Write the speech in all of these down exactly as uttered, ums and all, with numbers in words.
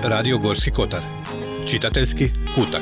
Radio Gorski Kotar. Čitateljski kutak.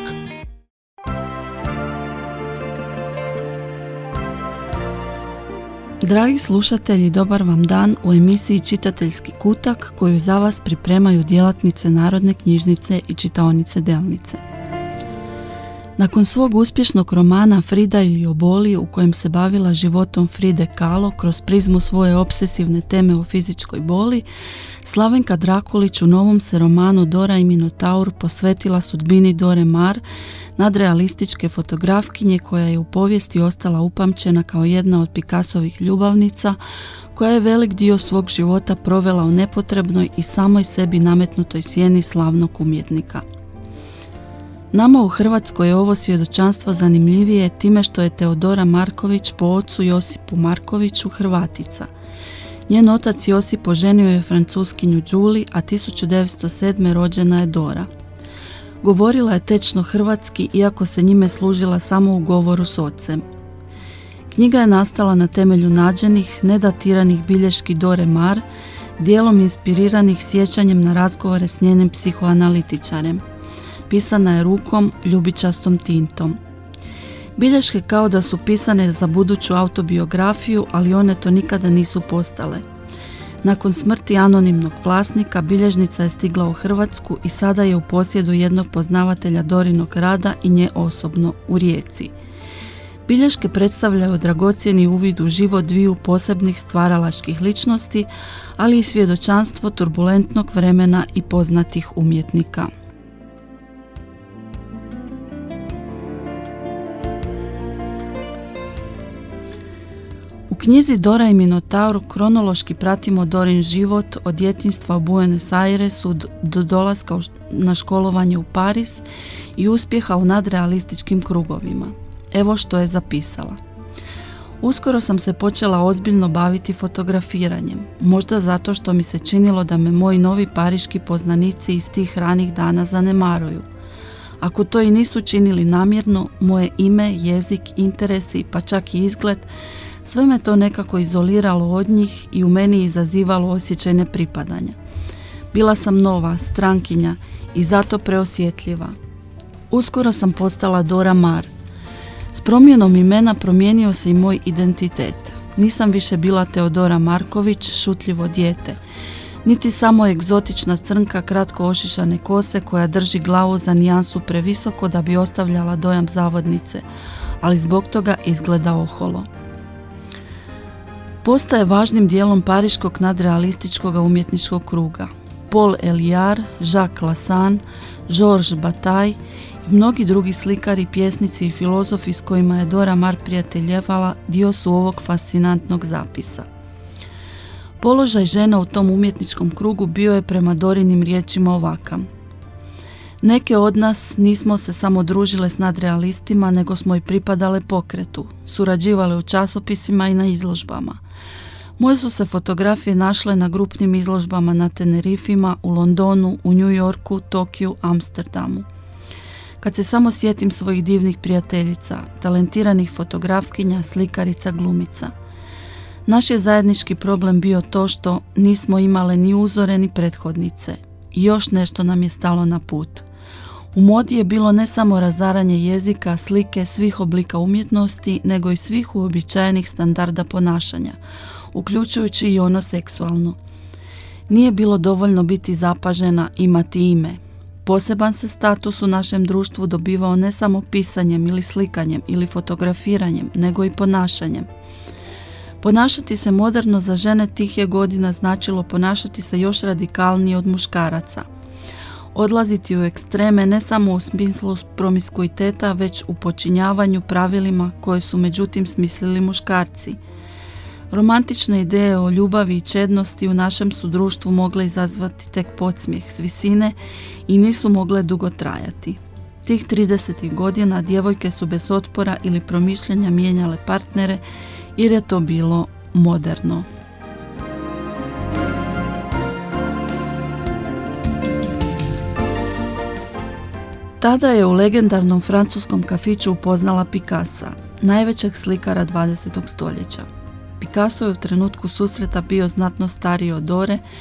Dragi slušatelji, dobar vam dan u emisiji Čitateljski kutak koju za vas pripremaju djelatnice Narodne knjižnice i čitaonice Delnice. Nakon svog uspješnog romana Frida ili oboli, u kojem se bavila životom Fride Kahlo kroz prizmu svoje obsesivne teme o fizičkoj boli, Slavenka Drakulić u novom se romanu Dora i Minotaur posvetila sudbini Dore Maar, nadrealističke fotografkinje koja je u povijesti ostala upamćena kao jedna od Picassovih ljubavnica, koja je velik dio svog života provela u nepotrebnoj i samoj sebi nametnutoj sjeni slavnog umjetnika. Nama u Hrvatskoj je ovo svjedočanstvo zanimljivije time što je Teodora Marković po ocu Josipu Markoviću Hrvatica. Njen otac Josip oženio je Francuskinju Đuli, a tisuću devetsto sedme rođena je Dora. Govorila je tečno hrvatski, iako se njime služila samo u govoru s ocem. Knjiga je nastala na temelju nađenih, nedatiranih bilješki Dore Maar, dijelom inspiriranih sjećanjem na razgovore s njenim psihoanalitičarem. Pisana je rukom, ljubičastom tintom. Bilješke kao da su pisane za buduću autobiografiju, ali one to nikada nisu postale. Nakon smrti anonimnog vlasnika, bilježnica je stigla u Hrvatsku i sada je u posjedu jednog poznavatelja Dorinog rada i nje osobno u Rijeci. Bilješke predstavljaju dragocjeni uvid u život dviju posebnih stvaralačkih ličnosti, ali i svjedočanstvo turbulentnog vremena i poznatih umjetnika. U knjizi Dora i Minotaur kronološki pratimo Dorin život od djetinjstva u Buenos Airesu do dolaska na školovanje u Pariz i uspjeha u nadrealističkim krugovima. Evo što je zapisala. Uskoro sam se počela ozbiljno baviti fotografiranjem, možda zato što mi se činilo da me moji novi pariški poznanici iz tih ranih dana zanemaruju. Ako to i nisu činili namjerno, moje ime, jezik, interesi pa čak i izgled, sve me to nekako izoliralo od njih i u meni izazivalo osjećaj nepripadanja. Bila sam nova, strankinja i zato preosjetljiva. Uskoro sam postala Dora Maar. S promjenom imena promijenio se i moj identitet. Nisam više bila Teodora Marković, šutljivo dijete, niti samo egzotična crnka kratko ošišane kose koja drži glavu za nijansu previsoko da bi ostavljala dojam zavodnice, ali zbog toga izgleda oholo. Postaje važnim dijelom pariškog nadrealističkog umjetničkog kruga. Paul Éluard, Jacques Lassagne, Georges Bataille i mnogi drugi slikari, pjesnici i filozofi s kojima je Dora Maar prijateljevala dio su ovog fascinantnog zapisa. Položaj žena u tom umjetničkom krugu bio je prema Dorinim riječima ovakav. Neke od nas nismo se samo družile s nadrealistima, nego smo i pripadale pokretu, surađivale u časopisima i na izložbama. Moje su se fotografije našle na grupnim izložbama na Tenerifima, u Londonu, u New Yorku, Tokiju, Amsterdamu. Kad se samo sjetim svojih divnih prijateljica, talentiranih fotografkinja, slikarica, glumica. Naš je zajednički problem bio to što nismo imale ni uzore ni prethodnice. I još nešto nam je stalo na put. U modi je bilo ne samo razaranje jezika, slike, svih oblika umjetnosti, nego i svih uobičajenih standarda ponašanja, uključujući i ono seksualno. Nije bilo dovoljno biti zapažena, imati ime. Poseban se status u našem društvu dobivao ne samo pisanjem ili slikanjem ili fotografiranjem, nego i ponašanjem. Ponašati se moderno za žene tih je godina značilo ponašati se još radikalnije od muškaraca. Odlaziti u ekstreme ne samo u smislu promiskuiteta, već u počinjavanju pravilima koje su međutim smislili muškarci. Romantične ideje o ljubavi i čednosti u našem su društvu mogle izazvati tek podsmijeh s visine i nisu mogle dugo trajati. Tih tridesetih godina djevojke su bez otpora ili promišljanja mijenjale partnere jer je to bilo moderno. Tada je u legendarnom francuskom kafiću upoznala Picassa, najvećeg slikara dvadesetog stoljeća. Picasso je u trenutku susreta bio znatno stariji od Dore,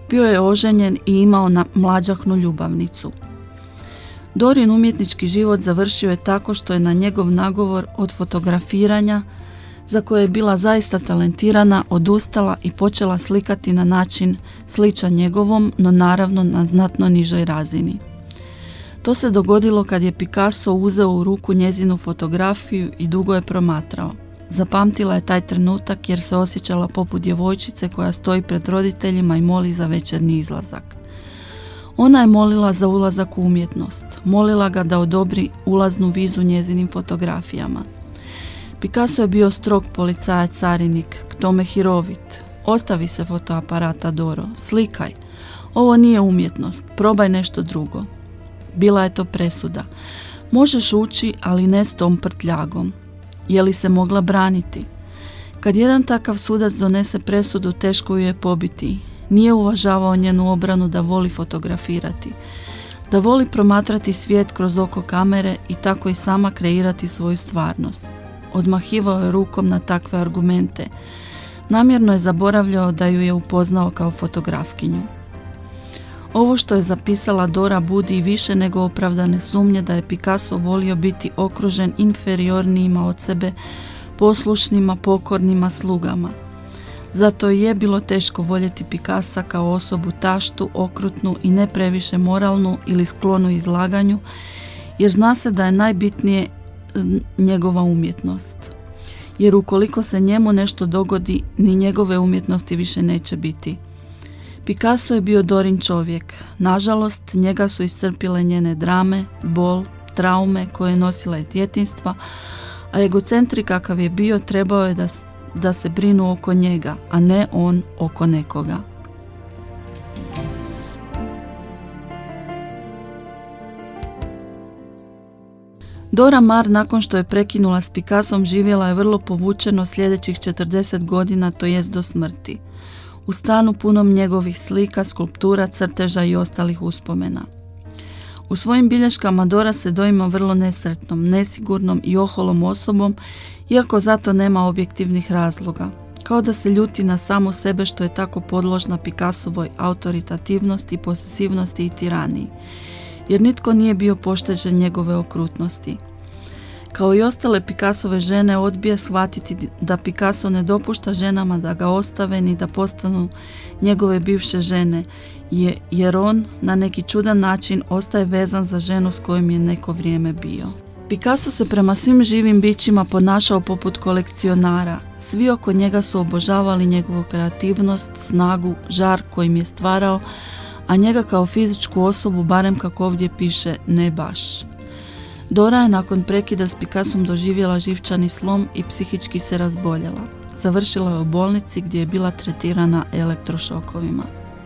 Bio je oženjen i imao na mlađahnu ljubavnicu. Dorin umjetnički život završio je tako što je na njegov nagovor od fotografiranja, za koje je bila zaista talentirana, odustala i počela slikati na način sličan njegovom, no naravno na znatno nižoj razini. To se dogodilo kad je Picasso uzeo u ruku njezinu fotografiju i dugo je promatrao. Zapamtila je taj trenutak jer se osjećala poput djevojčice koja stoji pred roditeljima i moli za večernji izlazak. Ona je molila za ulazak u umjetnost, molila ga da odobri ulaznu vizu njezinim fotografijama. Picasso je bio strog policajac carinik, k tome hirovit. Ostavi se fotoaparata, Doro, slikaj. Ovo nije umjetnost, probaj nešto drugo. Bila je to presuda. Možeš ući, ali ne s tom prtljagom. Je li se mogla braniti? Kad jedan takav sudac donese presudu, teško ju je pobiti. Nije uvažavao njenu obranu da voli fotografirati, da voli promatrati svijet kroz oko kamere i tako i sama kreirati svoju stvarnost. Odmahivao je rukom na takve argumente. Namjerno je zaboravljao da ju je upoznao kao fotografkinju. Ovo što je zapisala Dora budi više nego opravdane sumnje da je Picasso volio biti okružen inferiornijima od sebe, poslušnima, pokornima slugama. Zato je bilo teško voljeti Picassa kao osobu taštu, okrutnu i ne previše moralnu ili sklonu izlaganju, jer zna se da je najbitnije njegova umjetnost. Jer ukoliko se njemu nešto dogodi, ni njegove umjetnosti više neće biti. Picasso je bio Dorin čovjek. Nažalost, njega su iscrpile njene drame, bol, traume koje je nosila iz djetinjstva, a egocentrik kakav je bio trebao je da, da se brinu oko njega, a ne on oko nekoga. Dora Maar nakon što je prekinula s Picassom živjela je vrlo povučeno sljedećih četrdeset godina, to jest do smrti. U stanu punom njegovih slika, skulptura, crteža i ostalih uspomena. U svojim bilješkama Dora se doima vrlo nesretnom, nesigurnom i oholom osobom, iako zato nema objektivnih razloga. Kao da se ljuti na samu sebe što je tako podložna Picassovoj autoritativnosti, posesivnosti i tiraniji, jer nitko nije bio pošteđen njegove okrutnosti. Kao i ostale Picassove žene, odbija shvatiti da Picasso ne dopušta ženama da ga ostave ni da postanu njegove bivše žene, jer on na neki čudan način ostaje vezan za ženu s kojom je neko vrijeme bio. Picasso se prema svim živim bićima ponašao poput kolekcionara. Svi oko njega su obožavali njegovu kreativnost, snagu, žar kojim je stvarao, a njega kao fizičku osobu, barem kako ovdje piše, ne baš. Dora je nakon prekida s Picassom doživjela živčani slom i psihički se razboljela. Završila je u bolnici gdje je bila tretirana elektrošokovima.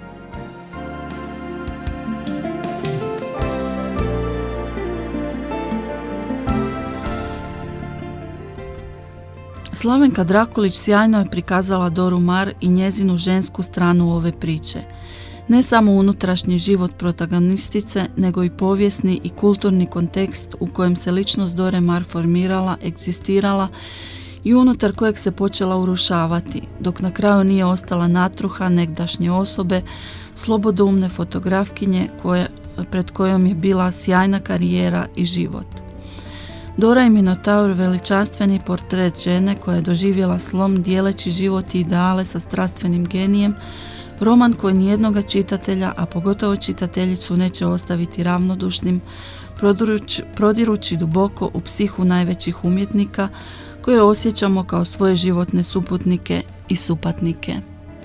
Slavenka Drakulić sjajno je prikazala Doru Maar i njezinu žensku stranu ove priče. Ne samo unutrašnji život protagonistice, nego i povijesni i kulturni kontekst u kojem se ličnost Dore Maar formirala, egzistirala i unutar kojeg se počela urušavati, dok na kraju nije ostala natruha negdašnje osobe, slobodoumne fotografkinje koje, pred kojom je bila sjajna karijera i život. Dora i Minotaur veličanstveni portret žene koja je doživjela slom dijeleći život i ideale sa strastvenim genijem, roman koji nijednoga čitatelja, a pogotovo čitateljicu, neće ostaviti ravnodušnim, prodirući, prodirući duboko u psihu najvećih umjetnika koje osjećamo kao svoje životne suputnike i supatnike.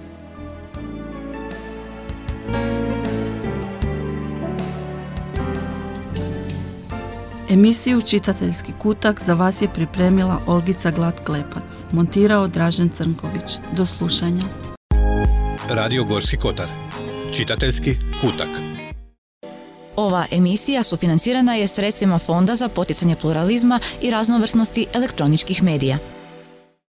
Emisiju Čitateljski kutak za vas je pripremila Olgica Glad-Klepac, montirao Dražen Crnković. Do slušanja. Radio Gorski kotar. Čitateljski kutak. Ova emisija sufinancirana je sredstvima Fonda za poticanje pluralizma i raznovrsnosti elektroničkih medija.